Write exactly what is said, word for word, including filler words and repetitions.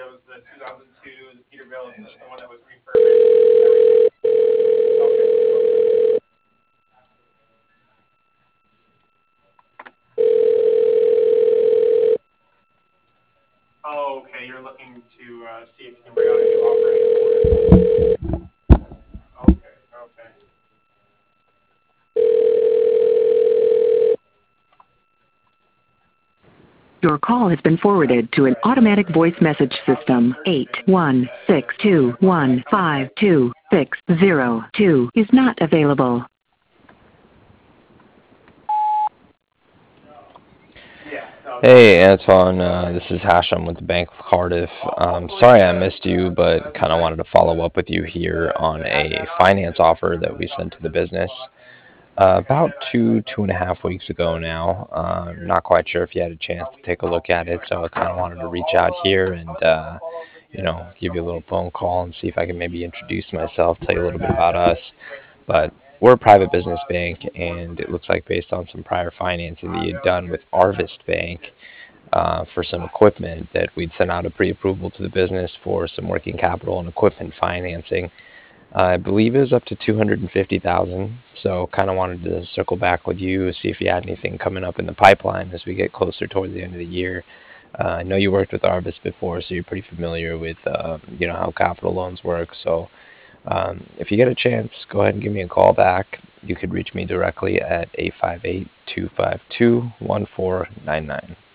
It was the two thousand two, the Peterbilt, the, the one that was refurbished. Okay. Oh, okay. You're looking to uh, see if you can bring out a new operating for it. Okay, okay. Your call has been forwarded to an automatic voice message system. eight one six two one five two six zero two is not available. Hey Antoine, uh, this is Hashem with the Bank of Cardiff. Um, sorry I missed you, but kind of wanted to follow up with you here on a finance offer that we sent to the business uh, about two, two and a half weeks ago now. Uh, not quite sure if you had a chance to take a look at it, so I kind of wanted to reach out here and, uh, you know, give you a little phone call and see if I can maybe introduce myself, tell you a little bit about us. But we're a private business bank, and it looks like based on some prior financing that you'd done with Arvest Bank uh, for some equipment, that we'd sent out a pre-approval to the business for some working capital and equipment financing. Uh, I believe it was up to two hundred fifty thousand dollars. So kind of wanted to circle back with you, see if you had anything coming up in the pipeline as we get closer towards the end of the year. Uh, I know you worked with Arvest before, so you're pretty familiar with uh, you know how capital loans work. So um, if you get a chance, go ahead and give me a call back. You could reach me directly at eight five eight, two five two, one four nine nine.